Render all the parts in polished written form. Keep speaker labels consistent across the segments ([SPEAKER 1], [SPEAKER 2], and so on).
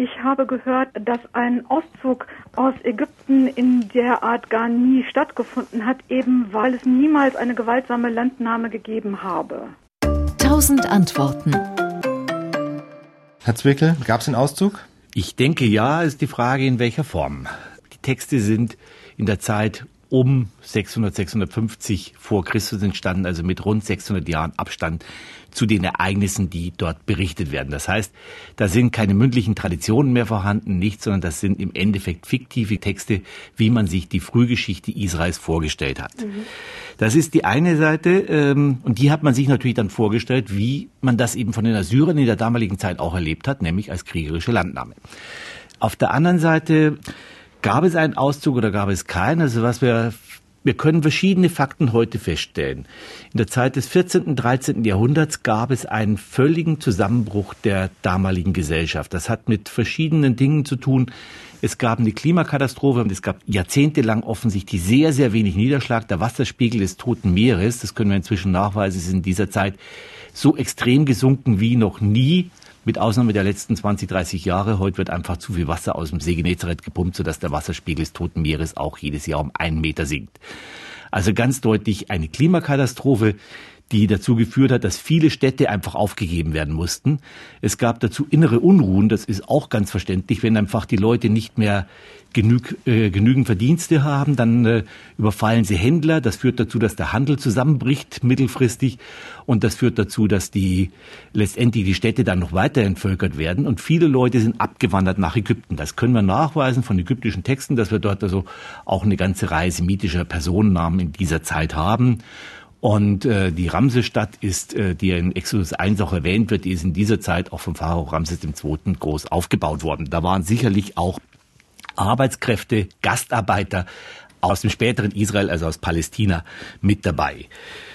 [SPEAKER 1] Ich habe gehört, dass ein Auszug aus Ägypten in der Art gar nie stattgefunden hat, eben weil es niemals eine gewaltsame Landnahme gegeben habe.
[SPEAKER 2] 1000 Antworten.
[SPEAKER 3] Herr Zwickel, gab es einen Auszug?
[SPEAKER 4] Ich denke, ja, ist die Frage, in welcher Form. Die Texte sind in der Zeit um 600, 650 vor Christus entstanden, also mit rund 600 Jahren Abstand zu den Ereignissen, die dort berichtet werden. Das heißt, da sind keine mündlichen Traditionen mehr vorhanden, nichts, sondern das sind im Endeffekt fiktive Texte, wie man sich die Frühgeschichte Israels vorgestellt hat. Das ist die eine Seite, und die hat man sich natürlich dann vorgestellt, wie man das eben von den Assyrern in der damaligen Zeit auch erlebt hat, nämlich als kriegerische Landnahme. Auf der anderen Seite gab es einen Auszug oder gab es keinen? Also wir können verschiedene Fakten heute feststellen. In der Zeit des 14. und 13. Jahrhunderts gab es einen völligen Zusammenbruch der damaligen Gesellschaft. Das hat mit verschiedenen Dingen zu tun. Es gab eine Klimakatastrophe und es gab jahrzehntelang offensichtlich sehr, sehr wenig Niederschlag. Der Wasserspiegel des Toten Meeres, das können wir inzwischen nachweisen, ist in dieser Zeit so extrem gesunken wie noch nie. Mit Ausnahme der letzten 20, 30 Jahre. Heute wird einfach zu viel Wasser aus dem See Genezareth gepumpt, sodass der Wasserspiegel des Toten Meeres auch jedes Jahr um 1 Meter sinkt. Also ganz deutlich eine Klimakatastrophe, die dazu geführt hat, dass viele Städte einfach aufgegeben werden mussten. Es gab dazu innere Unruhen, das ist auch ganz verständlich, wenn einfach die Leute nicht mehr genügend Verdienste haben, dann überfallen sie Händler. Das führt dazu, dass der Handel zusammenbricht mittelfristig und das führt dazu, dass letztendlich die Städte dann noch weiter entvölkert werden und viele Leute sind abgewandert nach Ägypten. Das können wir nachweisen von ägyptischen Texten, dass wir dort also auch eine ganze Reihe semitischer Personennamen in dieser Zeit haben. Und die Ramsesstadt ist, die in Exodus 1 auch erwähnt wird, die ist in dieser Zeit auch vom Pharao Ramses II. Groß aufgebaut worden. Da waren sicherlich auch Arbeitskräfte, Gastarbeiter aus dem späteren Israel, also aus Palästina, mit dabei.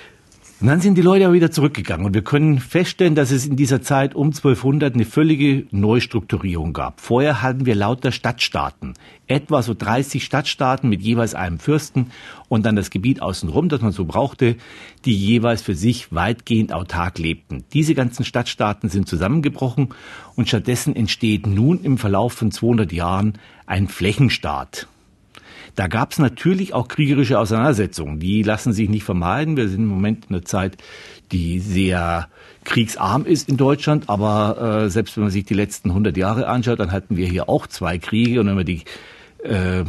[SPEAKER 4] Und dann sind die Leute aber wieder zurückgegangen und wir können feststellen, dass es in dieser Zeit um 1200 eine völlige Neustrukturierung gab. Vorher hatten wir lauter Stadtstaaten, etwa so 30 Stadtstaaten mit jeweils einem Fürsten und dann das Gebiet außenrum, das man so brauchte, die jeweils für sich weitgehend autark lebten. Diese ganzen Stadtstaaten sind zusammengebrochen und stattdessen entsteht nun im Verlauf von 200 Jahren ein Flächenstaat. Da gab es natürlich auch kriegerische Auseinandersetzungen. Die lassen sich nicht vermeiden. Wir sind im Moment in einer Zeit, die sehr kriegsarm ist in Deutschland. Aber selbst wenn man sich die letzten 100 Jahre anschaut, dann hatten wir hier auch 2 Kriege. Und wenn man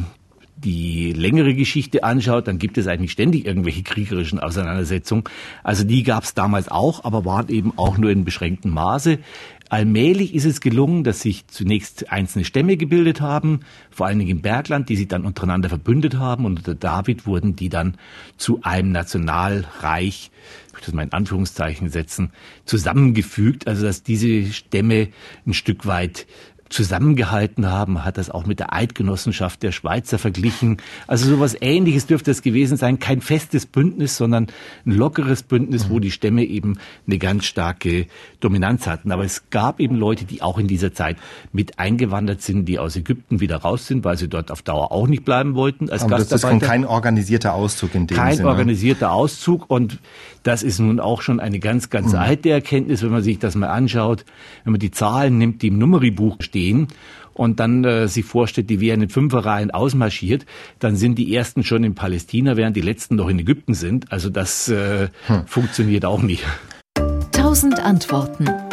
[SPEAKER 4] die längere Geschichte anschaut, dann gibt es eigentlich ständig irgendwelche kriegerischen Auseinandersetzungen. Also die gab es damals auch, aber waren eben auch nur in beschränktem Maße. Allmählich ist es gelungen, dass sich zunächst einzelne Stämme gebildet haben, vor allen Dingen im Bergland, die sich dann untereinander verbündet haben. Und unter David wurden die dann zu einem Nationalreich, ich möchte das mal in Anführungszeichen setzen, zusammengefügt. Also dass diese Stämme ein Stück weit zusammengehalten haben. Man hat das auch mit der Eidgenossenschaft der Schweizer verglichen. Also sowas Ähnliches dürfte es gewesen sein. Kein festes Bündnis, sondern ein lockeres Bündnis, wo die Stämme eben eine ganz starke Dominanz hatten. Aber es gab eben Leute, die auch in dieser Zeit mit eingewandert sind, die aus Ägypten wieder raus sind, weil sie dort auf Dauer auch nicht bleiben wollten als Gastarbeiter. Das ist kein organisierter Auszug in dem Sinne. Kein organisierter Auszug und das ist nun auch schon eine ganz, ganz alte Erkenntnis, wenn man sich das mal anschaut. Wenn man die Zahlen nimmt, die im Numeribuch stehen und dann sich vorstellt, die wären in 5er-Reihen ausmarschiert, dann sind die ersten schon in Palästina, während die letzten noch in Ägypten sind. Also das funktioniert auch nicht.
[SPEAKER 2] 1000 Antworten.